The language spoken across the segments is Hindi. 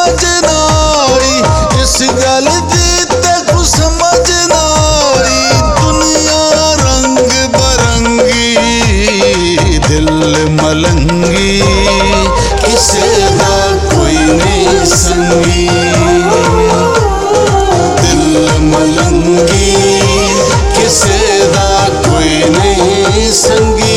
समझना आई, इस गल दी ते तू समझना आई। दुनिया रंग बरंगी, दिल मलंगी, किसे दा कोई नहीं संगी। दिल मलंगी, किसे दा कोई नहीं संगी।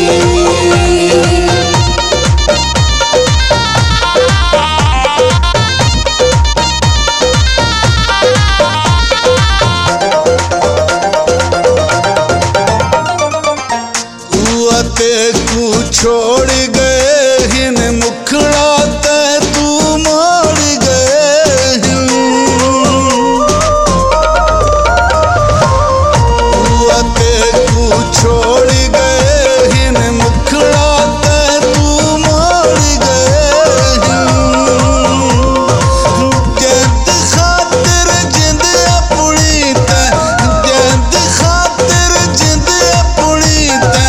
ते तू छोड़ गए हिन मुखड़ा ते तू मोड़ गए हिन। ते तू छोड़ गए हिन मुखड़ा ते तू मोड़ गए हिन। जिंद खातिर जिंद अपनी ते, जिंद खातिर जिंद अपनी ते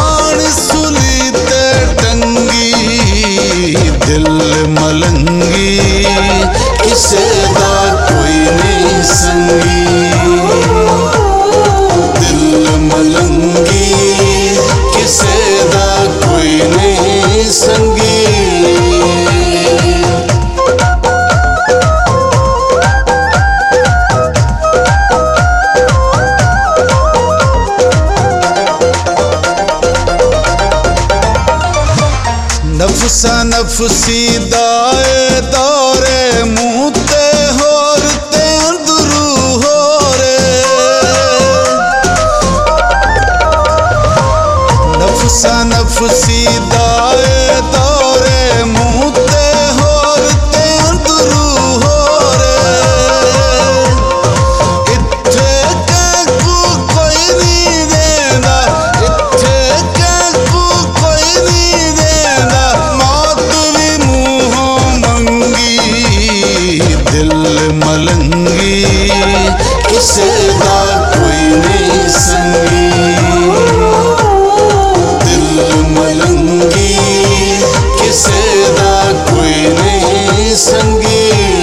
दिल मलंगी, किसे दा कोई नहीं संगी। दिल मलंगी, किसे दा कोई नहीं संगी। नफसा नफसी दाए दौरे मुँह ते होर ते अंदरू होरे। नफसा नफसी दाए दौरे मुँह ते होर ते अंदरू होरे। इत्थे कैकू कोई नहीं देंदा, इत्थे कैकू कोई नहीं देंदा, दिल मलंगी, किसे दा कोई नहीं संगी। दिल मलंगी, किसे दा कोई नहीं संगी।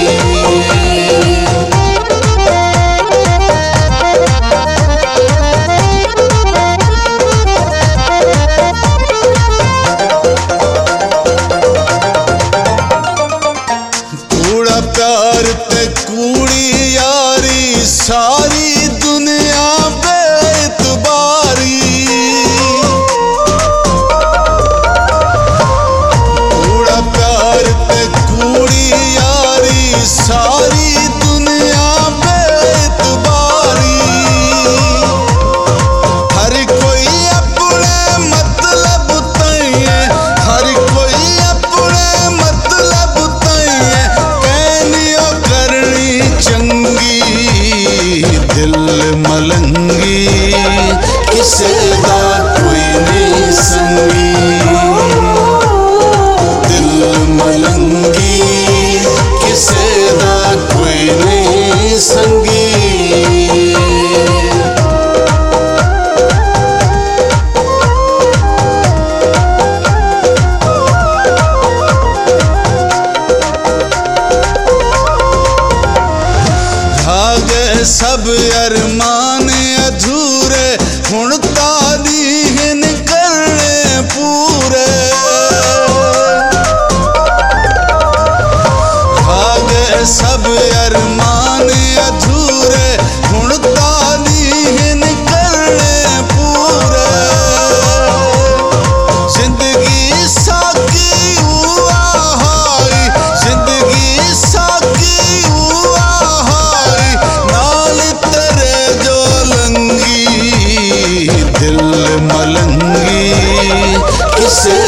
प्यार ते कूड़ी यारी, सारी दुनिया बेइतबारी। कूड़ा प्यार ते कूड़ी यारी, सारी दुनिया बेइतबारी। हर कोई अपने मतलब ताईं, हर कोई अपने मतलब ताईं चंगी। दिल मलंगी, किसे दा कोई नहीं संगी। दिल मलंगी, किसे दा कोई नहीं संगी। सब अरमान अधूरे हुण तादी हिन करने पूरे। भागे सब अरमान अधूरे हुण तादी हिन करने पूरे। जिंदगी साकी हुआ हाई, जिंदगी साकी हुआ हाई, नाल तेरे जो लंगी। दिल मलंगी, किसे